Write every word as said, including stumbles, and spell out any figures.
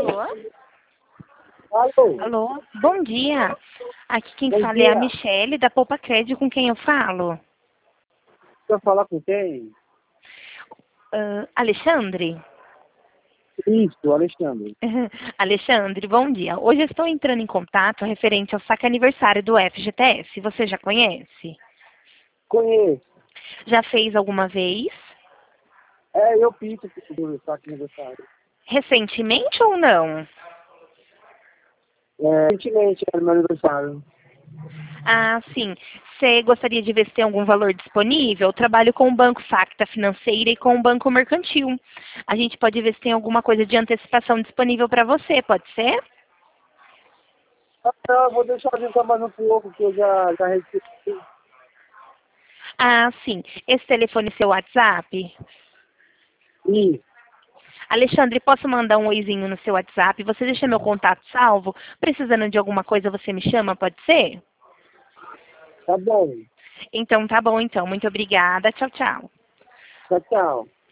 Alô? Alô? Alô? Bom dia. Aqui quem Bom fala é dia. a Michele, da Poupa Crédito, com quem eu falo. Quer falar com quem? Ah, Alexandre? Isso, Alexandre. Alexandre, bom dia. Hoje eu estou entrando em contato referente ao saque aniversário do F G T S. Você já conhece? Conheço. Já fez alguma vez? É, eu pinto do saque aniversário. Recentemente ou não? É, recentemente era meu aniversário. Ah, sim. Você gostaria de ver se tem algum valor disponível? Eu trabalho com o Banco Facta Financeira e com o Banco Mercantil. A gente pode ver se tem alguma coisa de antecipação disponível para você, pode ser? Ah, não, eu vou deixar adiantar mais um pouco, que eu já, já recebi. Ah, sim. Esse telefone é seu WhatsApp? Isso, Alexandre, posso mandar um oizinho no seu WhatsApp? Você deixa meu contato salvo? Precisando de alguma coisa, você me chama, pode ser? tá bom. Então, tá bom, então. Muito obrigada. Tchau, tchau. Tchau, tchau.